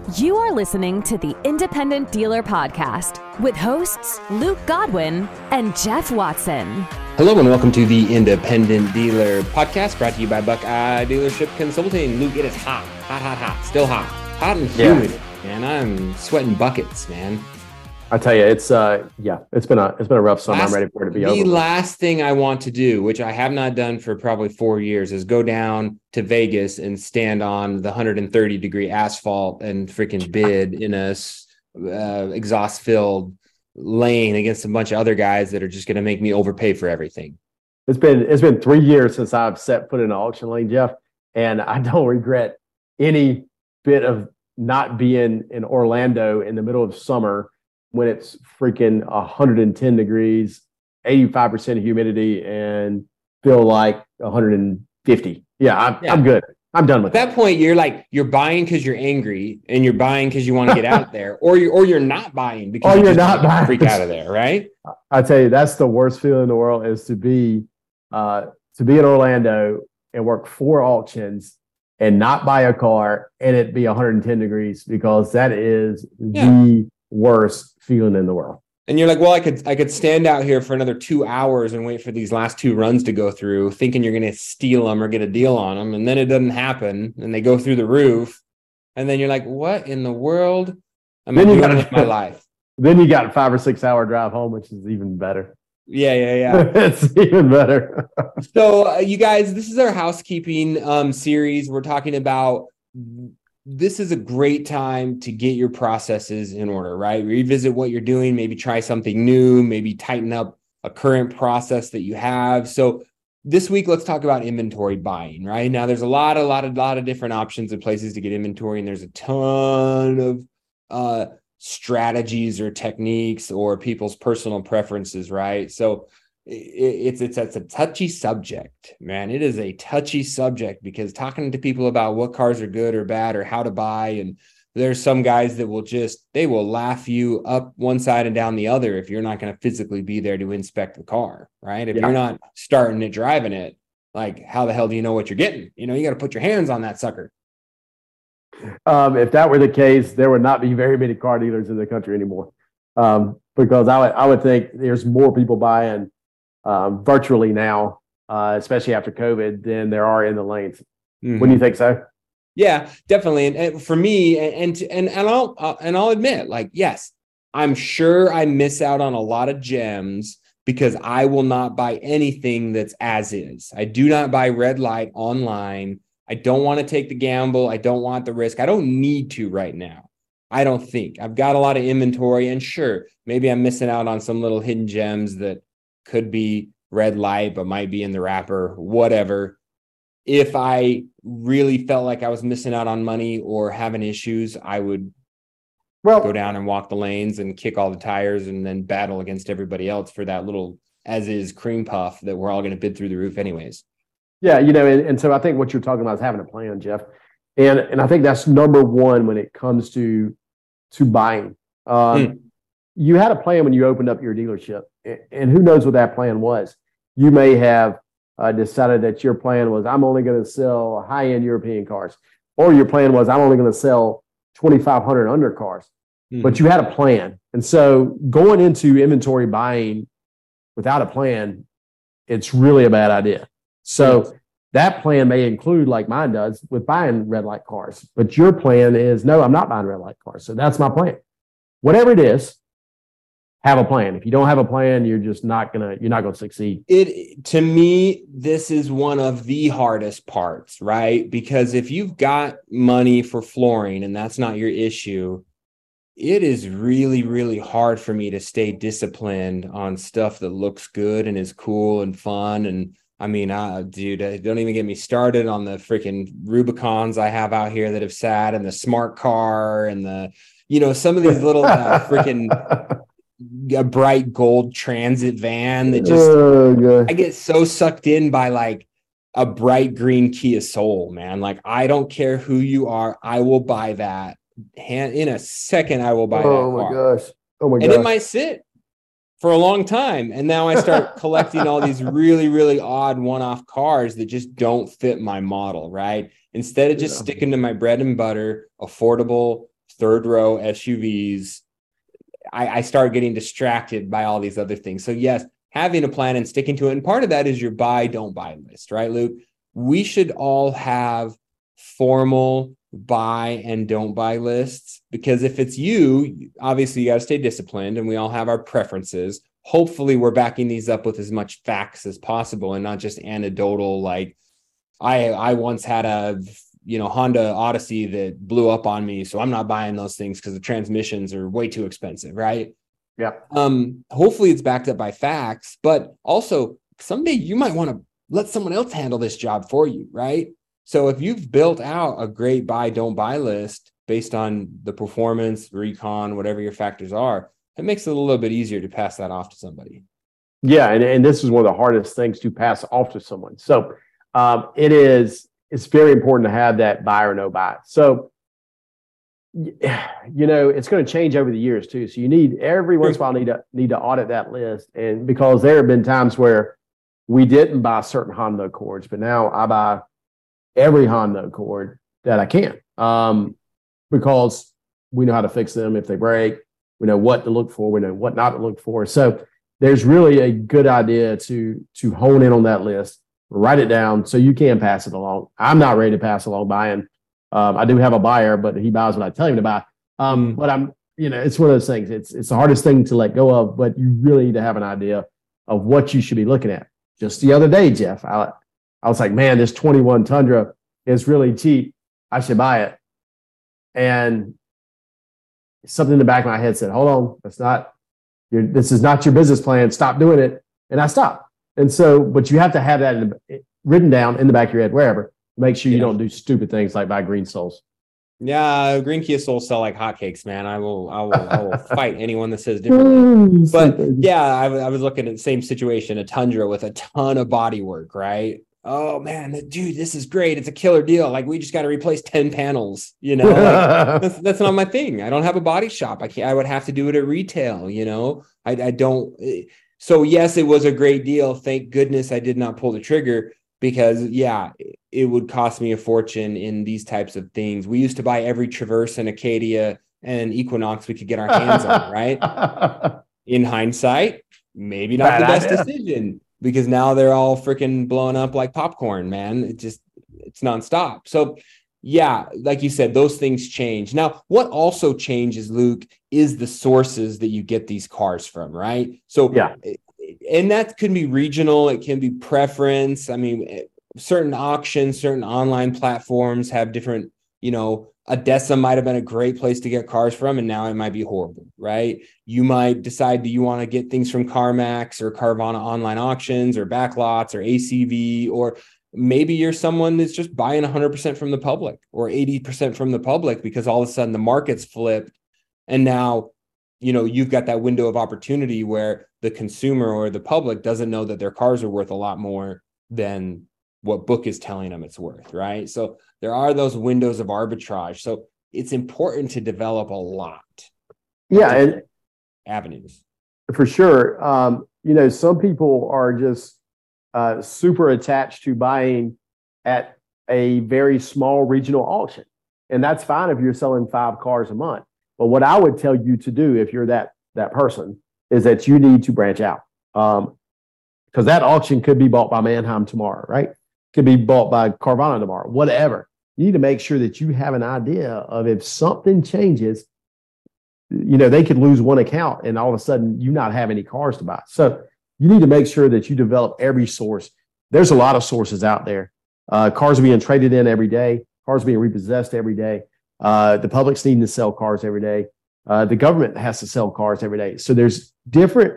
You are listening to the Independent Dealer Podcast with hosts Luke Godwin and Jeff Watson. Hello and welcome to the Independent Dealer Podcast, brought to you by Buckeye Dealership Consulting. Luke, it is hot, still hot and humid, man. I'm sweating buckets, man. I tell you, it's been a rough summer. I'm ready for it to be over. The last thing I want to do, which I have not done for probably 4 years, is go down to Vegas and stand on the 130-degree asphalt and freaking bid in a exhaust-filled lane against a bunch of other guys that are just going to make me overpay for everything. It's been 3 years since I've set foot in an auction lane, Jeff, and I don't regret any bit of not being in Orlando in the middle of summer when it's freaking 110 degrees, 85% humidity, and feel like 150. I'm good. I'm done with At that point, you're buying because you're angry, and you're buying because you want to get out there, or you're not buying because you're not buying. Freak out of there, right? I tell you, that's the worst feeling in the world, is to be in Orlando and work 4 auctions and not buy a car and it be 110 degrees, because that is the worst feeling in the world. And you're like, well, I could stand out here for another 2 hours and wait for these last 2 runs to go through, thinking you're going to steal them or get a deal on them. And then it doesn't happen. And they go through the roof. And then you're like, what in the world am I doing with my life? Then you got a 5 or 6 hour drive home, which is even better. Yeah. It's even better. So you guys, this is our housekeeping series. We're talking about, this is a great time to get your processes in order, right? Revisit what you're doing, maybe try something new, maybe tighten up a current process that you have. So this week, let's talk about inventory buying, right? Now, there's a lot of different options and places to get inventory, and there's a ton of strategies or techniques or people's personal preferences, right? So it's a touchy subject, man. It is a touchy subject, because talking to people about what cars are good or bad or how to buy, and there's some guys that they will laugh you up one side and down the other if you're not going to physically be there to inspect the car, right? If you're not starting it, driving it, like, how the hell do you know what you're getting? You got to put your hands on that sucker. If that were the case, there would not be very many car dealers in the country anymore, because I would think there's more people buying virtually now, especially after COVID, than there are in the lanes. Mm-hmm. Wouldn't you think so? Yeah, definitely. And for me, and I'll admit, like, yes, I'm sure I miss out on a lot of gems because I will not buy anything that's as is. I do not buy red light online. I don't want to take the gamble. I don't want the risk. I don't need to right now. I don't think. I've got a lot of inventory, and sure, maybe I'm missing out on some little hidden gems that could be red light, but might be in the wrapper, whatever. If I really felt like I was missing out on money or having issues, I would go down and walk the lanes and kick all the tires and then battle against everybody else for that little as-is cream puff that we're all going to bid through the roof anyways. Yeah, and so I think what you're talking about is having a plan, Jeff. And I think that's number one when it comes to buying. You had a plan when you opened up your dealership, and who knows what that plan was. You may have decided that your plan was, I'm only going to sell high-end European cars, or your plan was, I'm only going to sell 2,500 under cars. Mm-hmm. But you had a plan. And so going into inventory buying without a plan, it's really a bad idea. So that plan may include, like mine does, with buying red light cars. But your plan is, no, I'm not buying red light cars. So that's my plan. Whatever it is, have a plan. If you don't have a plan, you're not gonna succeed. To me, this is one of the hardest parts, right? Because if you've got money for flooring and that's not your issue, it is really, really hard for me to stay disciplined on stuff that looks good and is cool and fun. And I mean, dude, don't even get me started on the freaking Rubicons I have out here that have sat, and the smart car, and some of these little freaking a bright gold transit van that just, I get so sucked in by like a bright green Kia Soul, man. Like, I don't care who you are. I will buy that in a second. I will buy that car. Oh my gosh. And it might sit for a long time. And now I start collecting all these really, really odd one-off cars that just don't fit my model, right? Instead of just sticking to my bread and butter, affordable third row SUVs. I start getting distracted by all these other things. So yes, having a plan and sticking to it. And part of that is your buy, don't buy list, right, Luke? We should all have formal buy and don't buy lists, because if it's you, obviously you got to stay disciplined, and we all have our preferences. Hopefully we're backing these up with as much facts as possible and not just anecdotal. Like I once had a Honda Odyssey that blew up on me, so I'm not buying those things because the transmissions are way too expensive, right? Yeah. Hopefully it's backed up by facts, but also someday you might want to let someone else handle this job for you, right? So if you've built out a great buy, don't buy list based on the performance, recon, whatever your factors are, it makes it a little bit easier to pass that off to somebody. Yeah. And this is one of the hardest things to pass off to someone. So it's very important to have that buy or no buy. So, it's going to change over the years too. So you need every once in a while need to audit that list. And because there have been times where we didn't buy certain Honda Accords, but now I buy every Honda Accord that I can, because we know how to fix them if they break. We know what to look for. We know what not to look for. So there's really a good idea to hone in on that list, write it down so you can pass it along. I'm not ready to pass along buying. I do have a buyer, but he buys what I tell him to buy. But it's one of those things. It's the hardest thing to let go of, but you really need to have an idea of what you should be looking at. Just the other day, Jeff, I was like, man, this 21 Tundra is really cheap. I should buy it. And something in the back of my head said, hold on, this is not your business plan. Stop doing it. And I stopped. And so, but you have to have that written down in the back of your head, wherever. Make sure you don't do stupid things like buy green Souls. Yeah, green Kia Souls sell like hotcakes, man. I will fight anyone that says differently. But yeah, I was looking at the same situation, a Tundra with a ton of bodywork, right? Oh man, dude, this is great. It's a killer deal. Like, we just got to replace 10 panels, that's not my thing. I don't have a body shop. I would have to do it at retail, I don't. So yes, it was a great deal. Thank goodness I did not pull the trigger, because it would cost me a fortune in these types of things. We used to buy every Traverse and Acadia and Equinox we could get our hands on, right? In hindsight, maybe not the best decision, because now they're all freaking blowing up like popcorn, man. It's nonstop. So yeah, like you said, those things change. Now, what also changes, Luke, is the sources that you get these cars from, right? So yeah. And that can be regional. It can be preference. I mean, certain auctions, certain online platforms have different, ADESA might have been a great place to get cars from, and now it might be horrible, right? You might decide that you want to get things from CarMax or Carvana online auctions or Backlots or ACV, or maybe you're someone that's just buying 100% from the public or 80% from the public, because all of a sudden the market's flipped. And now, you've got that window of opportunity where the consumer or the public doesn't know that their cars are worth a lot more than what book is telling them it's worth, right? So there are those windows of arbitrage. So it's important to develop a lot. Yeah, and avenues. For sure. Some people are just super attached to buying at a very small regional auction. And that's fine if you're selling 5 cars a month. But what I would tell you to do, if you're that person, is that you need to branch out. Because that auction could be bought by Manheim tomorrow, right? Could be bought by Carvana tomorrow, whatever. You need to make sure that you have an idea of, if something changes, they could lose one account and all of a sudden you not have any cars to buy. So you need to make sure that you develop every source. There's a lot of sources out there. Cars are being traded in every day. Cars are being repossessed every day. The public's needing to sell cars every day. The government has to sell cars every day. So there's different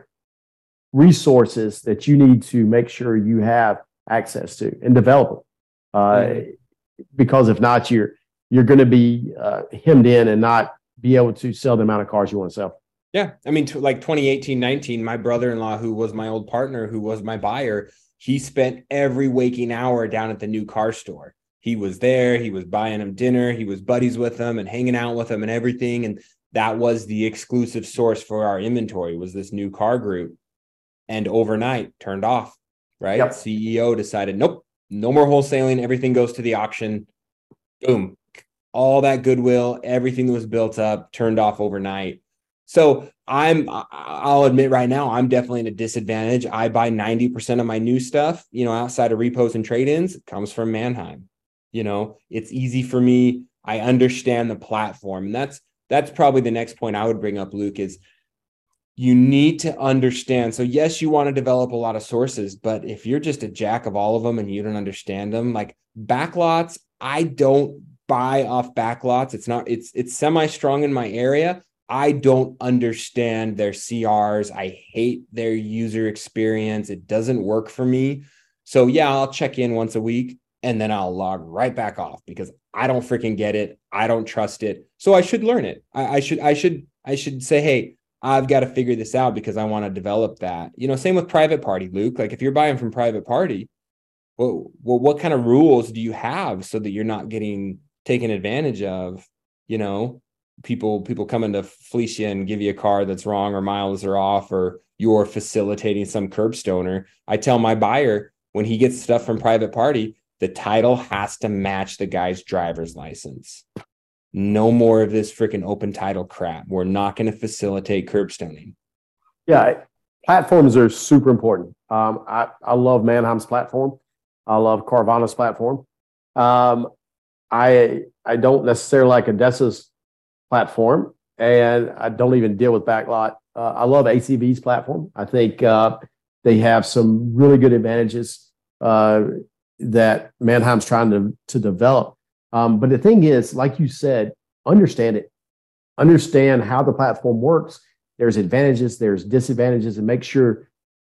resources that you need to make sure you have access to and develop them. Because if not, you're going to be hemmed in and not be able to sell the amount of cars you want to sell. Yeah. I mean, like 2018, 19, my brother-in-law, who was my old partner, who was my buyer, he spent every waking hour down at the new car store. He was there. He was buying him dinner. He was buddies with them and hanging out with them and everything. And that was the exclusive source for our inventory, was this new car group. And overnight turned off, right? Yep. CEO decided, nope, no more wholesaling. Everything goes to the auction. Boom. all that goodwill, everything that was built up, turned off overnight. So I'll admit right now, I'm definitely in a disadvantage. I buy 90% of my new stuff, outside of repos and trade-ins, comes from Manheim. It's easy for me. I understand the platform. And that's probably the next point I would bring up, Luke, is you need to understand. So yes, you want to develop a lot of sources, but if you're just a jack of all of them and you don't understand them, like backlots, I don't buy off backlots. It's semi-strong in my area. I don't understand their CRs. I hate their user experience. It doesn't work for me. So yeah, I'll check in once a week and then I'll log right back off because I don't freaking get it. I don't trust it. So I should learn it. I should say, hey, I've got to figure this out because I want to develop that. Same with private party, Luke. Like if you're buying from private party, well, what kind of rules do you have so that you're not getting taken advantage of? People coming to fleece you and give you a car that's wrong or miles are off, or you're facilitating some curb stoner. I tell my buyer when he gets stuff from private party, the title has to match the guy's driver's license. No more of this freaking open title crap. We're not going to facilitate curb stoning. Yeah, platforms are super important. I love Manheim's platform. I love Carvana's platform. I don't necessarily like ADESA's platform, and I don't even deal with Backlot. I love ACV's platform. I think they have some really good advantages that Manheim's trying to develop. But the thing is, like you said, understand it. Understand how the platform works. There's advantages, there's disadvantages, and make sure,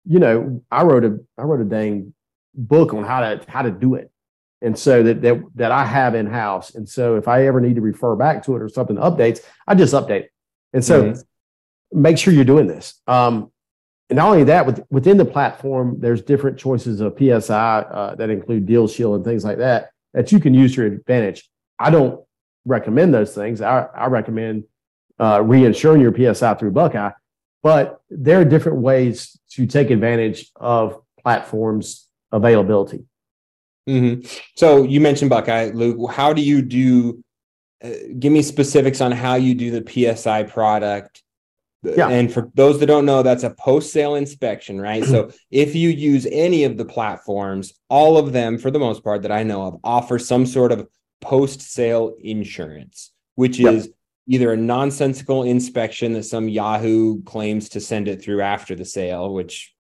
I wrote a dang book on how to do it. And so that I have in-house. And so if I ever need to refer back to it or something updates, I just update it. And so make sure you're doing this. And not only that, within the platform, there's different choices of PSI that include Deal Shield and things like that you can use to your advantage. I don't recommend those things. I recommend reinsuring your PSI through Buckeye. But there are different ways to take advantage of platforms availability. Mm-hmm. So you mentioned Buckeye, Luke. How do you do? Give me specifics on how you do the PSI product. Yeah. And for those that don't know, that's a post-sale inspection, right? So if you use any of the platforms, all of them, for the most part that I know of, offer some sort of post-sale insurance, which is either a nonsensical inspection that some Yahoo claims to send it through after the sale, which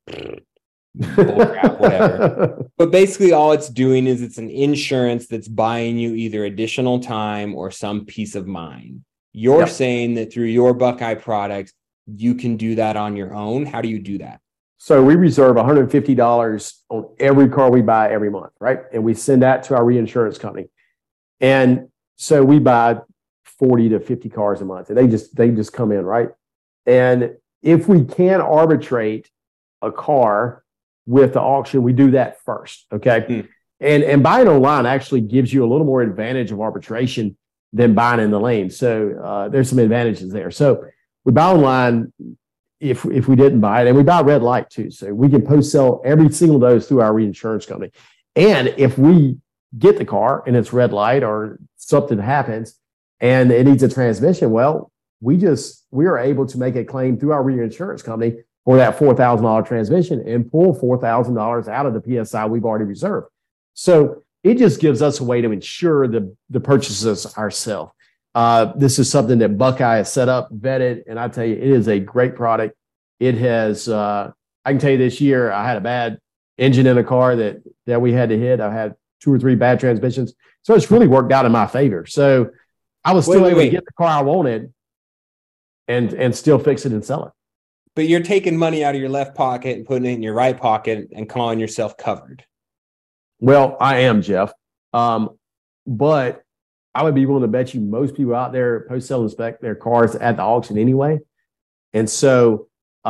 bullcrap, whatever. But basically all it's doing is it's an insurance that's buying you either additional time or some peace of mind. You're saying that through your Buckeye product, you can do that on your own. How do you do that? So we reserve $150 on every car we buy every month, right? And we send that to our reinsurance company. And so we buy 40 to 50 cars a month, and they just come in, right? And if we can arbitrate a car with the auction, we do that first, okay? And buying online actually gives you a little more advantage of arbitration than buying in the lane. So there's some advantages there. So we buy online if we didn't buy it, and we buy red light too. So we can post sell every single of those through our reinsurance company. And if we get the car and it's red light or something happens and it needs a transmission, well, we are able to make a claim through our reinsurance company for that $4,000 transmission and pull $4,000 out of the PSI we've already reserved. So it just gives us a way to ensure the purchases ourselves. This is something that Buckeye has set up, vetted, and I tell you, it is a great product. It has, I can tell you this year, I had a bad engine in a car that we had to hit. I had 2 or 3 bad transmissions. So it's really worked out in my favor. So I was still able to get the car I wanted and still fix it and sell it. But you're taking money out of your left pocket and putting it in your right pocket and calling yourself covered. Well, I am, Jeff. But I would be willing to bet you most people out there post-sale inspect their cars at the auction anyway. And so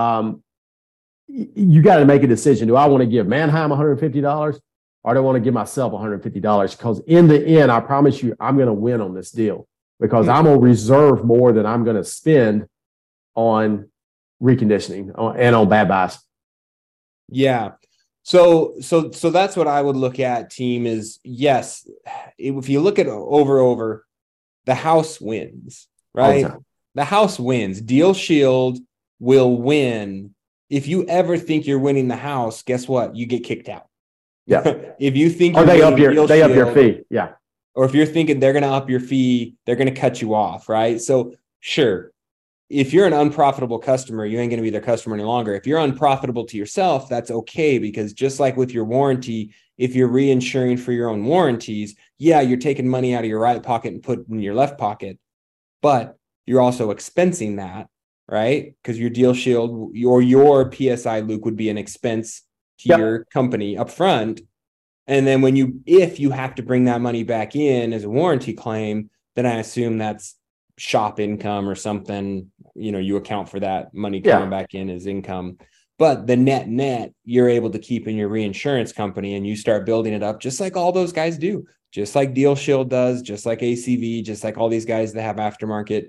you got to make a decision. Do I want to give Manheim $150 or do I want to give myself $150? Because in the end, I promise you, I'm going to win on this deal because I'm going to reserve more than I'm going to spend on reconditioning and on bad buys. Yeah. So that's what I would look at, team, is yes, if you look at over, the house wins, All the right? time. The house wins. Deal Shield will win. If you ever think you're winning the house, guess what? You get kicked out. Yeah. If you think Or you're they up winning your Deal up your Shield, fee. Yeah. or if you're thinking they're going to up your fee, they're going to cut you off, right? So sure, if you're an unprofitable customer, you ain't going to be their customer any longer. If you're unprofitable to yourself, that's okay, because just like with your warranty, if you're reinsuring for your own warranties, yeah, you're taking money out of your right pocket and put it in your left pocket, but you're also expensing that, right? Because your Deal Shield or your PSI, Luke, would be an expense to your company up front. And then if you have to bring that money back in as a warranty claim, then I assume that's shop income or something, you account for that money coming back in as income. But the net, you're able to keep in your reinsurance company, and you start building it up just like all those guys do, just like Deal Shield does, just like ACV, just like all these guys that have aftermarket,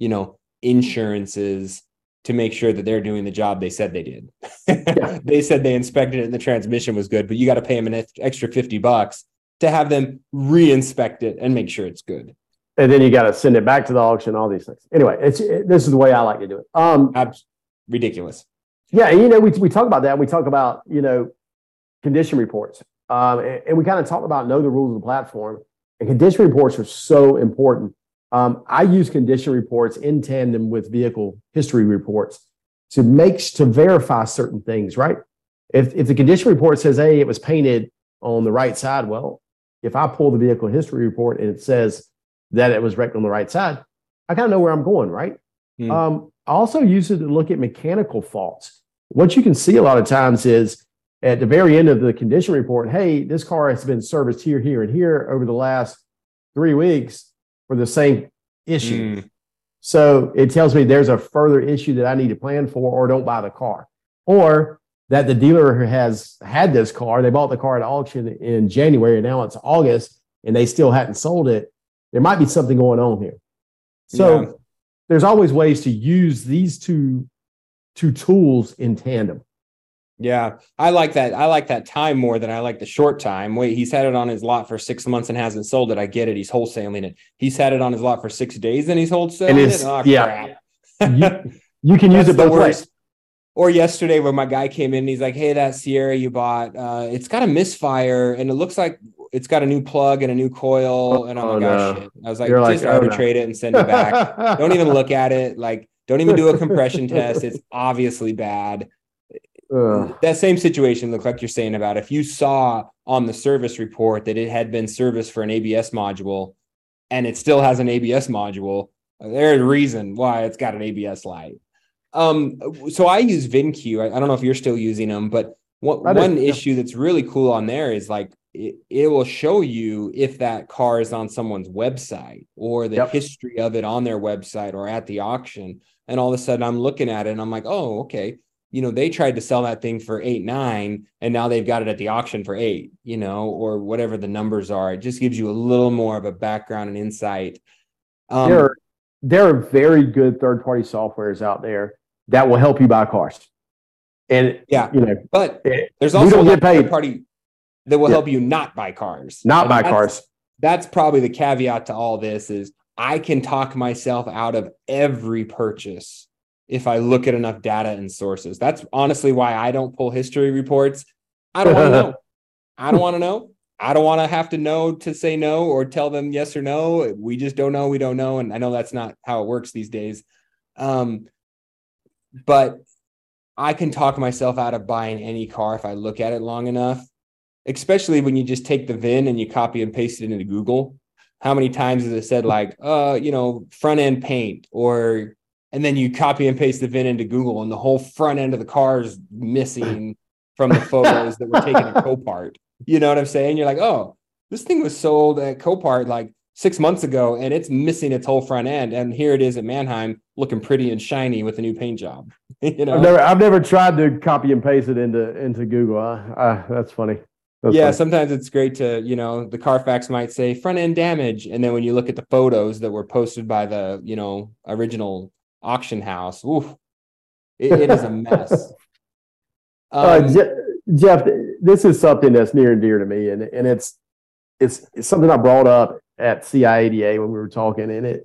insurances to make sure that they're doing the job they said they did. They said they inspected it and the transmission was good, but you got to pay them an extra $50 to have them re-inspect it and make sure it's good. And then you got to send it back to the auction, all these things. Anyway, this is the way I like to do it. Ridiculous. Yeah, we talk about that. We talk about, condition reports. And we kind of talk about know the rules of the platform. And condition reports are so important. I use condition reports in tandem with vehicle history reports to verify certain things, right? If the condition report says, hey, it was painted on the right side, well, if I pull the vehicle history report and it says that it was wrecked on the right side, I kind of know where I'm going, right? I also use it to look at mechanical faults. What you can see a lot of times is at the very end of the condition report, hey, this car has been serviced here, here, and here over the last 3 weeks for the same issue. So it tells me there's a further issue that I need to plan for, or don't buy the car. Or that the dealer has had this car, they bought the car at auction in January, and now it's August, and they still hadn't sold it. There might be something going on here. So there's always ways to use these two tools in tandem. Yeah, I like that. I like that time more than I like the short time. Wait, he's had it on his lot for 6 months and hasn't sold it. I get it. He's wholesaling it. He's had it on his lot for 6 days and he's wholesaling it. Oh, crap. You can use it both ways. Or yesterday when my guy came in and he's like, hey, that Sierra you bought, it's got a misfire and it looks like it's got a new plug and a new coil. And I'm like, oh, shit. I was like, just arbitrate it and send it back. Don't even look at it. Like, don't even do a compression test. It's obviously bad. That same situation looked like you're saying about if you saw on the service report that it had been serviced for an ABS module and it still has an ABS module, there's a reason why it's got an ABS light. So I use VinQ. I don't know if you're still using them, but one issue that's really cool on there is like it will show you if that car is on someone's website or the history of it on their website or at the auction. And all of a sudden I'm looking at it and I'm like, oh, okay. They tried to sell that thing for 8.9 and now they've got it at the auction for 8, or whatever the numbers are. It just gives you a little more of a background and insight. There are very good third-party softwares out there that will help you buy cars. And but there's also a third party that will help you not buy cars. That's probably the caveat to all this is I can talk myself out of every purchase if I look at enough data and sources. That's honestly why I don't pull history reports. I don't want to know. I don't want to know. I don't want to have to know to say no or tell them yes or no. We just don't know. We don't know. And I know that's not how it works these days. But I can talk myself out of buying any car if I look at it long enough, especially when you just take the VIN and you copy and paste it into Google. How many times has it said like, front end paint and then you copy and paste the VIN into Google and the whole front end of the car is missing from the photos that were taken at Copart. You know what I'm saying? You're like, oh, this thing was sold at Copart like 6 months ago and it's missing its whole front end. And here it is at Manheim looking pretty and shiny with a new paint job. I've never tried to copy and paste it into Google. That's funny. Funny. Sometimes it's great to, the Carfax might say front end damage. And then when you look at the photos that were posted by the, original auction house, it is a mess. Jeff, this is something that's near and dear to me. And it's something I brought up at CIADA when we were talking, and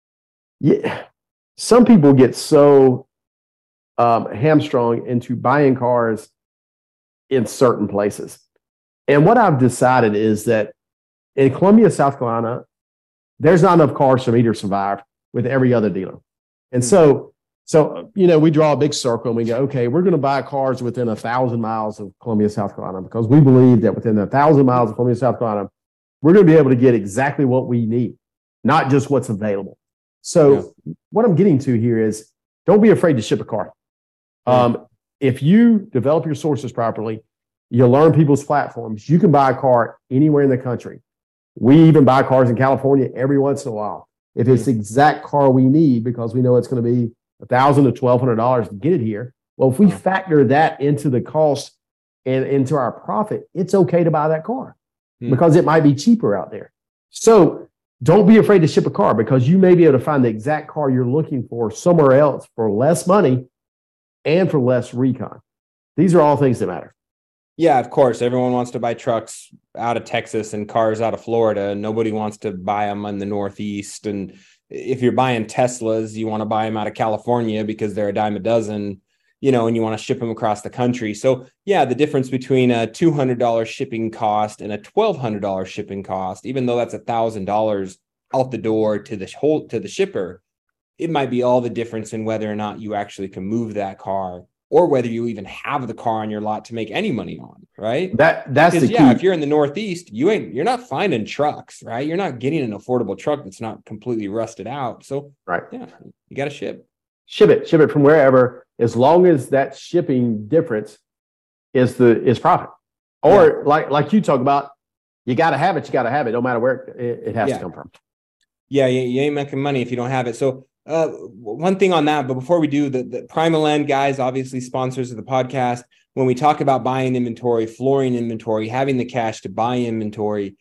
some people get so hamstrung into buying cars in certain places. And what I've decided is that in Columbia, South Carolina, there's not enough cars for me to survive with every other dealer. And so, we draw a big circle and we go, okay, we're going to buy cars within 1,000 miles of Columbia, South Carolina, because we believe that within 1,000 miles of Columbia, South Carolina, we're going to be able to get exactly what we need, not just what's available. So what I'm getting to here is don't be afraid to ship a car. If you develop your sources properly, you learn people's platforms, you can buy a car anywhere in the country. We even buy cars in California every once in a while. If it's the exact car we need, because we know it's going to be $1,000 to $1,200 to get it here. Well, if we factor that into the cost and into our profit, it's okay to buy that car because it might be cheaper out there. So don't be afraid to ship a car, because you may be able to find the exact car you're looking for somewhere else for less money and for less recon. These are all things that matter. Yeah, of course. Everyone wants to buy trucks out of Texas and cars out of Florida. Nobody wants to buy them in the Northeast. And if you're buying Teslas, you want to buy them out of California because they're a dime a dozen, and you want to ship them across the country. So yeah, the difference between a $200 shipping cost and a $1,200 shipping cost, even though that's $1,000 out the door to the shipper, it might be all the difference in whether or not you actually can move that car, or whether you even have the car on your lot to make any money on, right? That's because, the key. If you're in the Northeast, you're not finding trucks, right? You're not getting an affordable truck that's not completely rusted out. So yeah, you got to ship it from wherever, as long as that shipping difference is profit. Or like you talk about, you got to have it, no matter where it has to come from. Yeah, you ain't making money if you don't have it. So one thing on that, but before we do, the Primal End guys, obviously sponsors of the podcast. When we talk about buying inventory, flooring inventory, having the cash to buy inventory,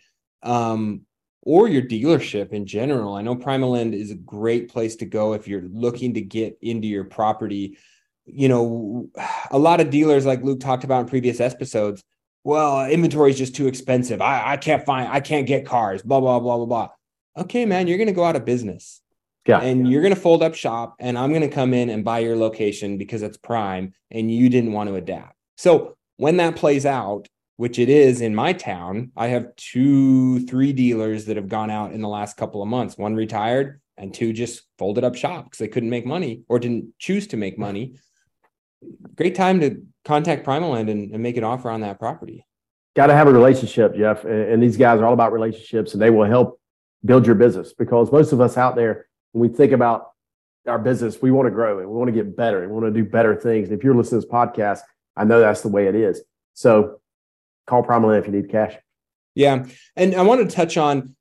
or your dealership in general, I know Primal End is a great place to go if you're looking to get into your property. A lot of dealers, like Luke talked about in previous episodes, well, inventory is just too expensive. I can't get cars, blah, blah, blah, blah, blah. Okay, man, you're going to go out of business. Yeah. And you're going to fold up shop, and I'm going to come in and buy your location because it's prime and you didn't want to adapt. So when that plays out, which it is in my town, I have 2-3 dealers that have gone out in the last couple of months. 1 retired and 2 just folded up shop because they couldn't make money or didn't choose to make money. Great time to contact Primal End and make an offer on that property. Got to have a relationship, Jeff. And these guys are all about relationships, and they will help build your business, because most of us out there, when we think about our business, we want to grow and we want to get better and we want to do better things. And if you're listening to this podcast, I know that's the way it is. So call Primal End if you need cash. Yeah. And I want to touch on,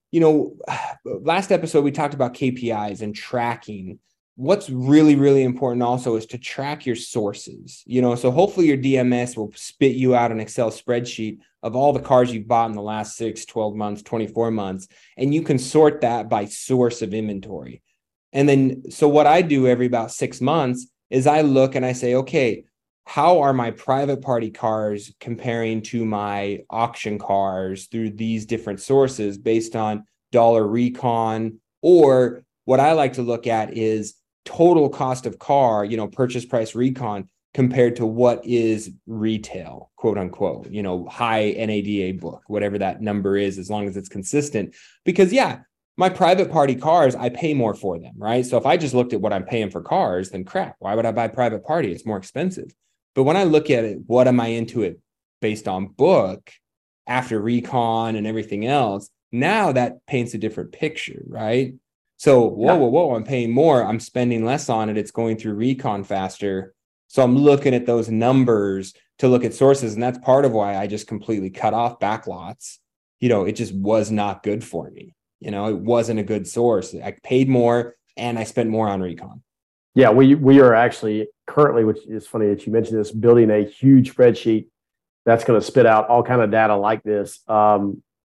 last episode, we talked about KPIs and tracking. What's really, really important also is to track your sources, so hopefully your DMS will spit you out an Excel spreadsheet of all the cars you've bought in the last 6, 12 months, 24 months, and you can sort that by source of inventory. And then, so what I do every about 6 months is I look and I say, okay, how are my private party cars comparing to my auction cars through these different sources based on dollar recon? Or what I like to look at is total cost of car, purchase price recon compared to what is retail, quote unquote, high NADA book, whatever that number is, as long as it's consistent. Because my private party cars, I pay more for them, right? So if I just looked at what I'm paying for cars, then crap, why would I buy private party? It's more expensive. But when I look at it, what am I into it based on book after recon and everything else? Now that paints a different picture, right? So, whoa, I'm paying more. I'm spending less on it. It's going through recon faster. So I'm looking at those numbers to look at sources. And that's part of why I just completely cut off backlots. It just was not good for me. It wasn't a good source. I paid more and I spent more on recon. Yeah, we are actually currently, which is funny that you mentioned this, building a huge spreadsheet that's going to spit out all kind of data like this. And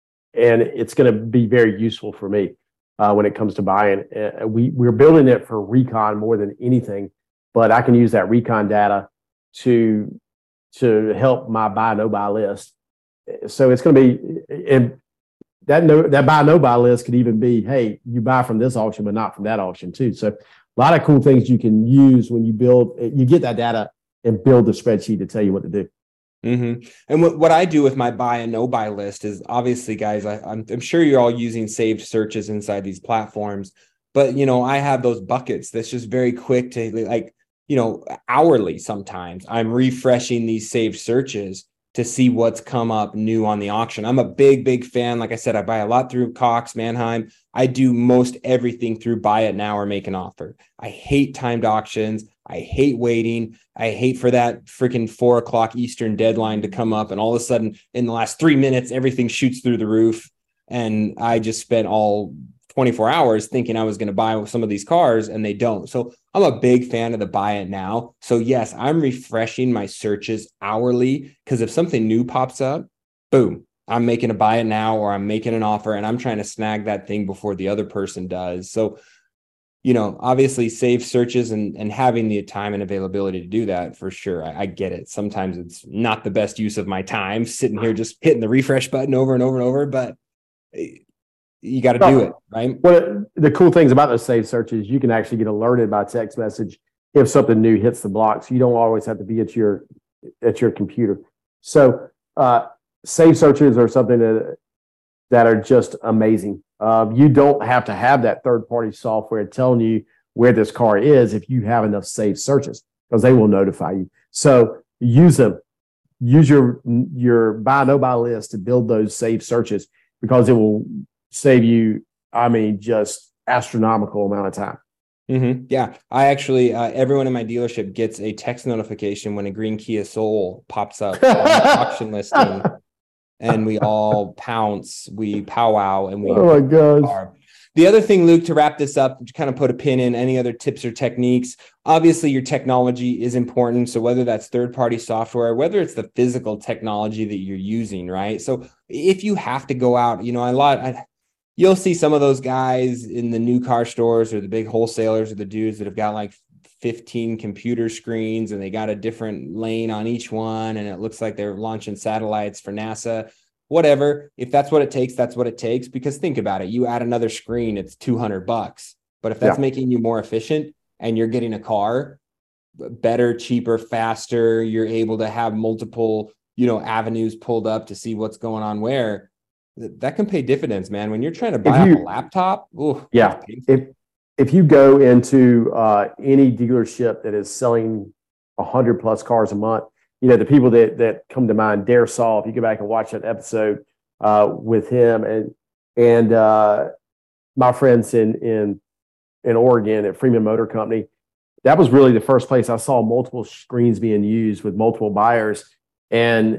it's going to be very useful for me when it comes to buying. We're building it for recon more than anything, but I can use that recon data to help my buy, no buy list. So it's going to be, and that buy no buy list could even be, hey, you buy from this auction, but not from that auction too. So a lot of cool things you can use when you get that data and build the spreadsheet to tell you what to do. Mm-hmm. And what I do with my buy and no buy list is, obviously, guys, I'm sure you're all using saved searches inside these platforms, but I have those buckets that's just very quick to hourly. Sometimes I'm refreshing these saved searches to see what's come up new on the auction. I'm a big fan. Like I said, I buy a lot through Cox, Manheim. I do most everything through buy it now or make an offer. I hate timed auctions. I hate waiting. I hate for that freaking 4:00 Eastern deadline to come up. And all of a sudden, in the last 3 minutes, everything shoots through the roof. And I just spent all 24 hours thinking I was going to buy some of these cars, and they don't. So I'm a big fan of the buy it now. So yes, I'm refreshing my searches hourly, because if something new pops up, boom, I'm making a buy it now, or I'm making an offer, and I'm trying to snag that thing before the other person does. So, obviously save searches and having the time and availability to do that, for sure. I get it. Sometimes it's not the best use of my time sitting here just hitting the refresh button over and over and over, but you got to do it, right? Well, the cool things about those saved searches, you can actually get alerted by text message if something new hits the block. So you don't always have to be at your computer. So saved searches are something that are just amazing. You don't have to have that third-party software telling you where this car is if you have enough saved searches, because they will notify you. So use them. Use your buy no buy list to build those saved searches, because it will save you, just astronomical amount of time. Mm-hmm. Yeah. I actually, everyone in my dealership gets a text notification when a green Kia Soul pops up on the auction listing, and we all pounce, we powwow, and we. Oh my gosh. The other thing, Luke, to wrap this up, to kind of put a pin in any other tips or techniques, obviously your technology is important. So whether that's third-party software, whether it's the physical technology that you're using, right? So if you have to go out, you'll see some of those guys in the new car stores, or the big wholesalers, or the dudes that have got like 15 computer screens, and they got a different lane on each one, and it looks like they're launching satellites for NASA. Whatever. If that's what it takes, that's what it takes. Because think about it. You add another screen, it's $200. But if that's making you more efficient, and you're getting a car better, cheaper, faster, you're able to have multiple, avenues pulled up to see what's going on where, that can pay dividends, man. When you're trying to buy a laptop. If you go into any dealership that is selling 100+ cars a month, the people that come to mind, Dare Saul, if you go back and watch that episode with him and my friends in Oregon at Freeman Motor Company, that was really the first place I saw multiple screens being used with multiple buyers. And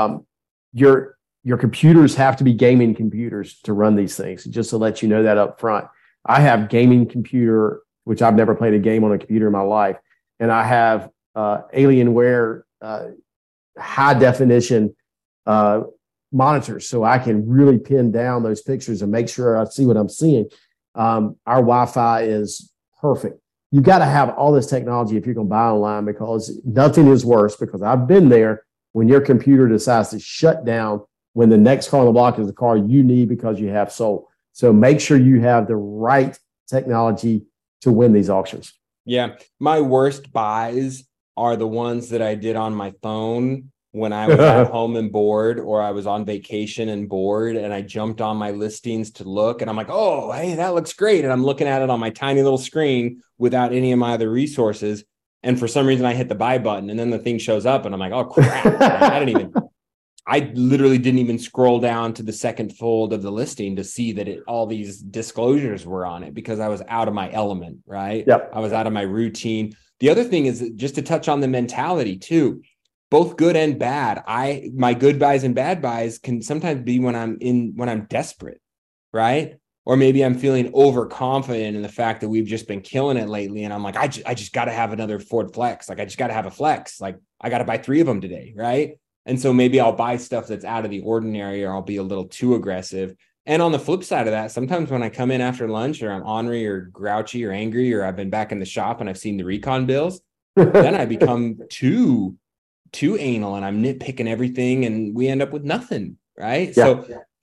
your computers have to be gaming computers to run these things, just to let you know that up front. I have gaming computer, which I've never played a game on a computer in my life. And I have Alienware high definition monitors, so I can really pin down those pictures and make sure I see what I'm seeing. Our Wi-Fi is perfect. You've got to have all this technology if you're going to buy online, because nothing is worse, because I've been there, when your computer decides to shut down when the next car on the block is the car you need because you have sold. So make sure you have the right technology to win these auctions. Yeah. My worst buys are the ones that I did on my phone when I was at home and bored, or I was on vacation and bored, and I jumped on my listings to look, and I'm like, oh, hey, that looks great. And I'm looking at it on my tiny little screen without any of my other resources. And for some reason I hit the buy button, and then the thing shows up, and I'm like, oh crap. I literally didn't even scroll down to the second fold of the listing to see that all these disclosures were on it, because I was out of my element, right? Yep. I was out of my routine. The other thing is, just to touch on the mentality too, both good and bad. My good buys and bad buys can sometimes be when I'm desperate, right? Or maybe I'm feeling overconfident in the fact that we've just been killing it lately. And I'm like, I just got to have another Ford Flex. Like, I just got to have a Flex. Like, I got to buy 3 of them today, right? And so maybe I'll buy stuff that's out of the ordinary, or I'll be a little too aggressive. And on the flip side of that, sometimes when I come in after lunch, or I'm ornery or grouchy or angry, or I've been back in the shop and I've seen the recon bills, then I become too anal, and I'm nitpicking everything, and we end up with nothing, right? Yeah. So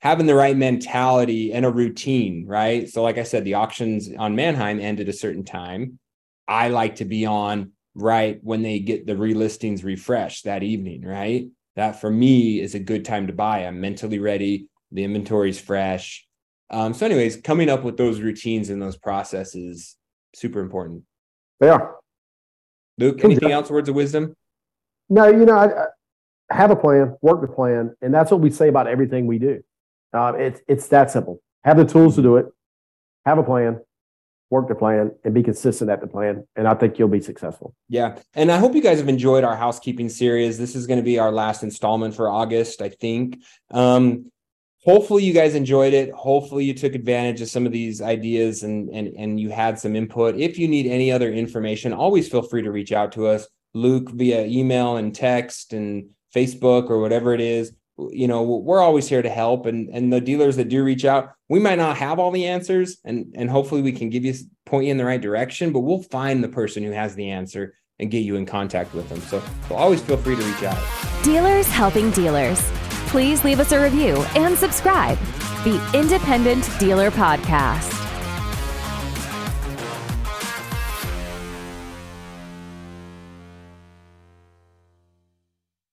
having the right mentality and a routine, right? So like I said, the auctions on Manheim end at a certain time. I like to be on right when they get the relistings refreshed that evening, right? That for me is a good time to buy. I'm mentally ready. The inventory's fresh. So anyways, coming up with those routines and those processes, super important. They are. Luke, anything else, words of wisdom? No, I have a plan, work the plan. And that's what we say about everything we do. It's that simple. Have the tools to do it. Have a plan, work the plan, and be consistent at the plan. And I think you'll be successful. Yeah. And I hope you guys have enjoyed our housekeeping series. This is going to be our last installment for August, I think. Hopefully you guys enjoyed it. Hopefully you took advantage of some of these ideas and you had some input. If you need any other information, always feel free to reach out to us, Luke, via email and text and Facebook or whatever it is. We're always here to help. And the dealers that do reach out, we might not have all the answers and hopefully we can point you in the right direction, but we'll find the person who has the answer and get you in contact with them. So always feel free to reach out. Dealers helping dealers. Please leave us a review and subscribe. The Independent Dealer Podcast.